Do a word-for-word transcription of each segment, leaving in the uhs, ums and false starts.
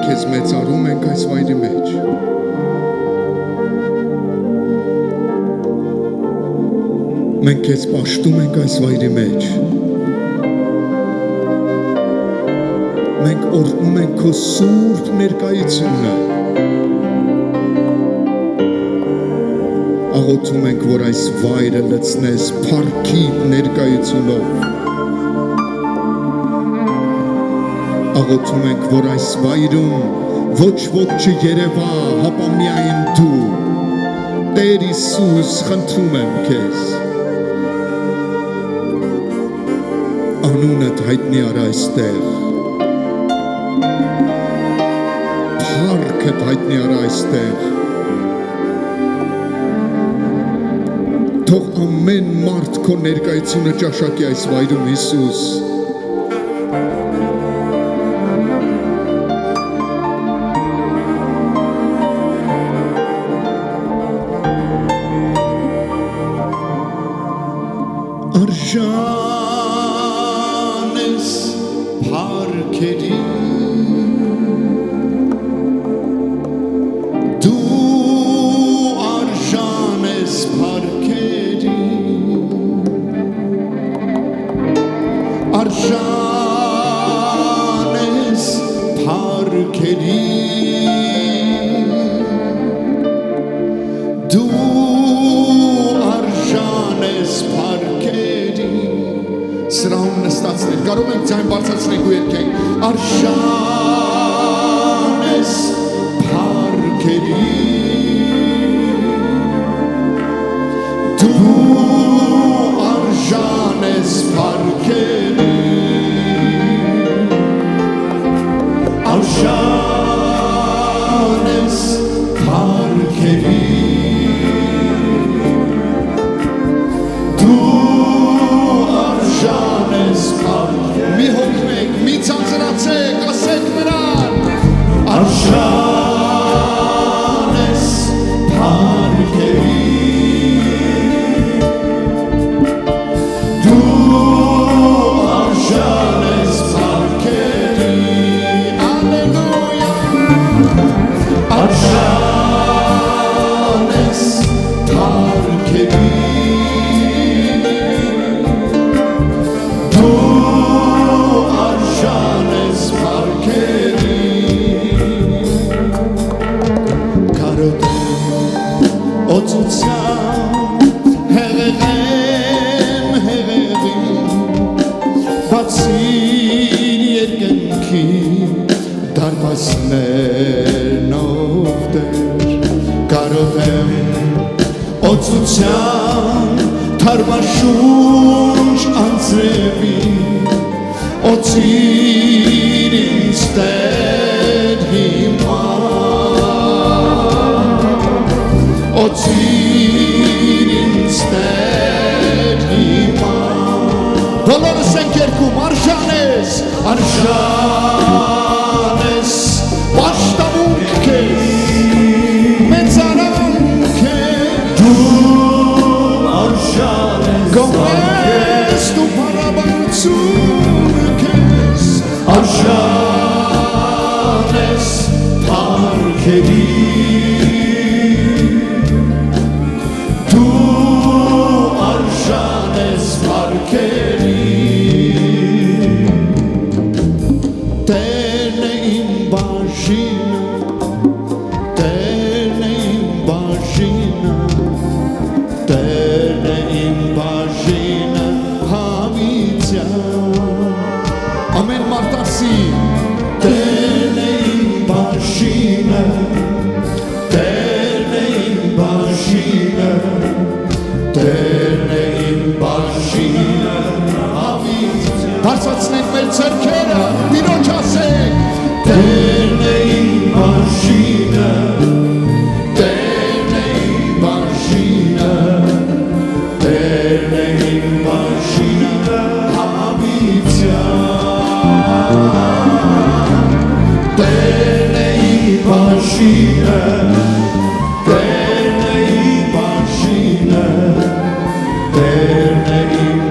քեզ մեծարում ենք այս վայրի մեջ։ Մենք քեզ պաշտում ենք այս վայրի մեջ։ Մենք օրհնում ենք քո սուրբ ներկայությունը։ Աղոթում ենք, որ այս վայրը լցնես փառքի ներկայությունով։ Աղոթում ենք, որ այս վայրում ոչ ոք չերևա, հապա միայն դու։ Տեր Հիսուս, խնդրում եմ քեզ։ Անունդ հայտնի արա այստեղ։ Փառքդ հայտնի արա այստեղ։ Թող ամեն մարդ քո ներկայությունը ճաշակի այս վայրում, Հիսուս։ Արժան ես փառքերի, դու արժան ես փառքերի, արժան ես փառքերի, դու արժան ես փառքերի։ Սրահում նստածներ, կարող ենք ձայն բարձրացնենք ու երգենք, արժան ես փառքերի, դու արժան ես փառքերի, արժան ես փառքերի, մի հոգնեք, մի ծանծրացեք, ասեք նրան, արժան ես փառքերի, դու արժան ես փառքերի, ալելույա, արժան ես փառքերի, օծության հեղեղեմ հեղեղին, բացիր երկնքի դարպասներնով Տեր, կարող եմ օծության թարմաշունչ անձրևի, օծիր ինձ Տեր հիմա, օծիր ինձ Տեր հիմա, բոլորս ենք երգում, արժան ես, արժան ես, պաշտամունք քեզ, մեծարանք քեզ, դու արժան ես, գոհես դու փառաբանություն քեզ, արժան ես փառքերի, ամեն մարդասի Տերն է իմ բաժինը, Տերն է իմ բաժինը, Տերն է իմ բաժինը, բարձրացնենք մեր ձեռքերը, Տիրոջ ասենք, Տերն է իմ բաժինը, Տերն է իմ բաժինը, Տերն է իմ բաժինը, Տերն է իմ բաժինը, Տերն է իմ բաժինը, Տերն է իմ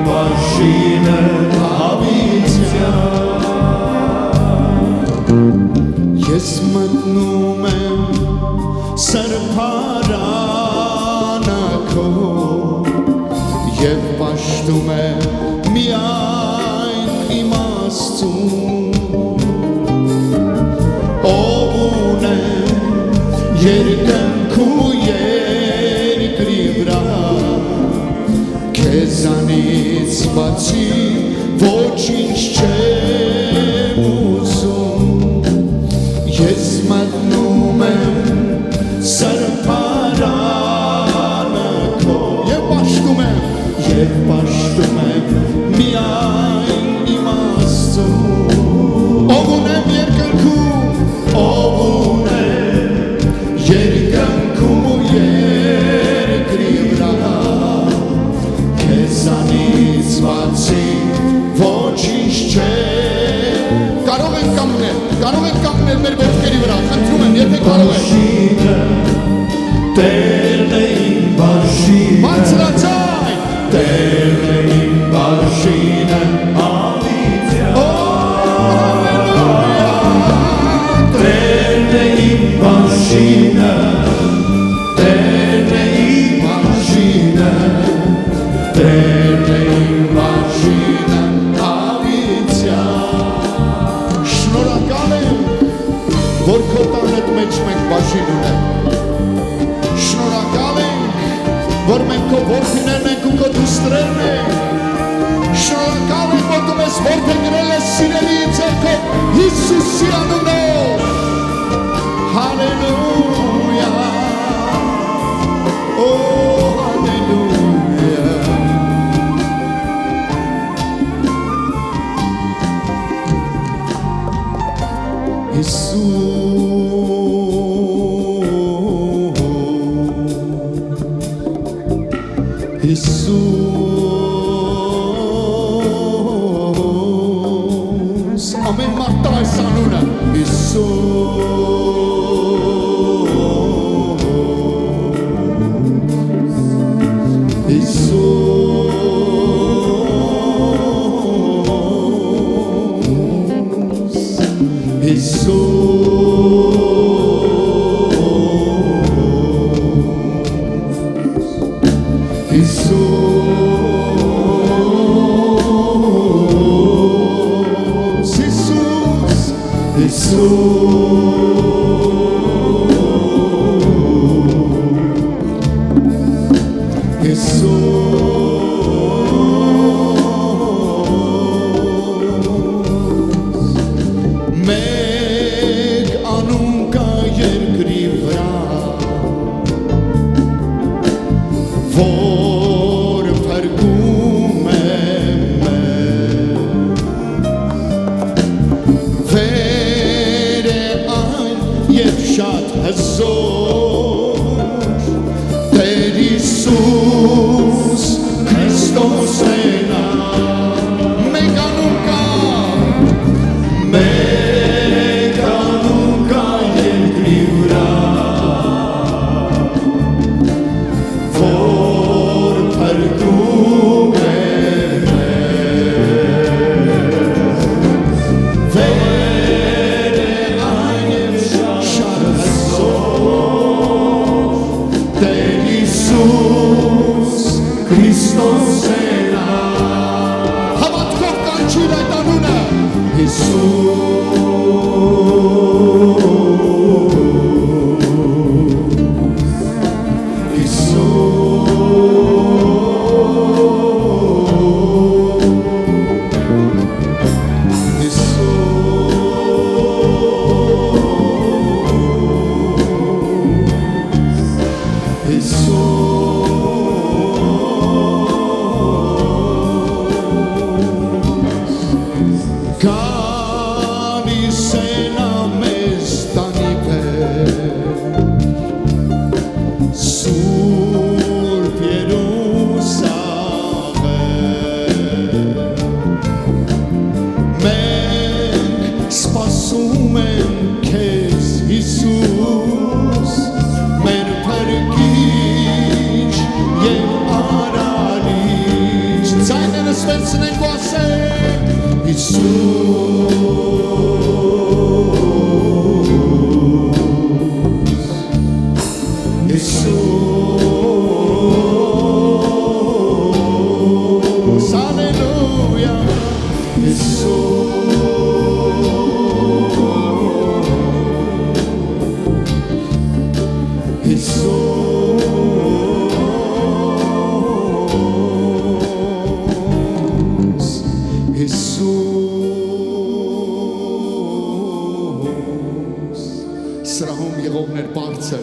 բաժինը, հավիտյան, Ես մտնում եմ սրբարանը քո և պաշտում եմ միայն իմ Աստծուն ով ունեմ երկնքում ու երկրի վրա քեզանից բացի ոչինչ չեմ ուզում Ես մտնում եմ սրբարանը քո և պաշտում եմ և պաշտում եմ միայն իմ Աստծուն ով ունեմ երկնքում ով ունեմ երկնքում ու երկրի վրա քեզանից բացի ոչինչ չէ Կարող ենք կանգնել, կարող ենք կանգնել մեր ոտքերի վրա, խնդրում եմ, եթե կարող եք։ Տերն է իմ բաժինը, բարձրացայն, Տերն է իմ բաժինը, ալիթյա, Տերն է իմ բաժինը, Տերն է իմ բաժինը, Տերն է իմ բաժինը, ալիթյա Շնորհակալ եմ, որ քո տանդ մեջ մենք բաժին ունենք Շնորհակալ ենք, որ մենք քո որդիներն ենք ու քո դուստրերն ենք Շնորհակալ ենք, որ դու մեզ որդեգրել ես սիրելի ձեռքով Հիսուսի անունով Հալելույա Օ հալելույա Հիսուս Հիսուս Ամեն մարդը այս անունը Հիսուս Հիսուս Հիսուս Հիսուս Մեկ անուն կա երկրի վրա որ փրկում է մեզ վեր է այն և շատ հզոր Տեր Հիսուս Քրիստոս է նա մեկ անուն կա մեկ անուն կա երկրի վրա որ փրկում է մեզ վեր է այն և շատ հզոր Հիսուս, Հիսուս, սրահում եղողներ բարձր,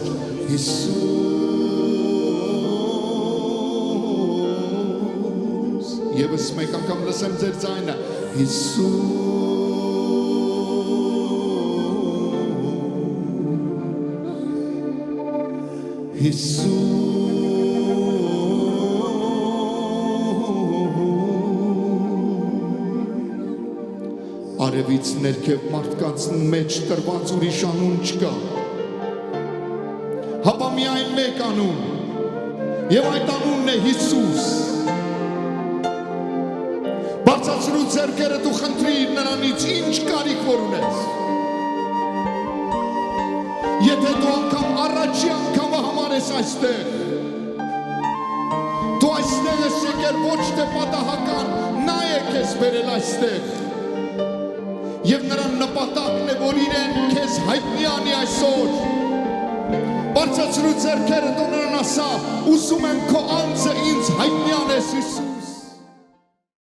Հիսուս, եվս մեկ անգամ լսեմ ձեր ձայնը, Հիսուս, Հիսուս, արևից ներքև մարդկանց մեջ տրված ուրիշ անուն չկա, հապա միայն մեկ անուն, և այդ անունն է Հիսուս, բարձրացրու ձեռքերը դու խնդրիր նրանից ինչ կարիք որ ունես, եթե դու անգամ առաջի անգամը համարես այստեղ, դու այստեղ ես եկել ոչ թե պատահական, նա է քեզ բերել այստեղ, և նրան նպատակն է, որ իրեն քեզ հայտնի անի այսօր, բարձրացրու ձեռքերը դու նրան ասա, ուզում եմ քո անձը ինձ հայտնի անես Հիսուս,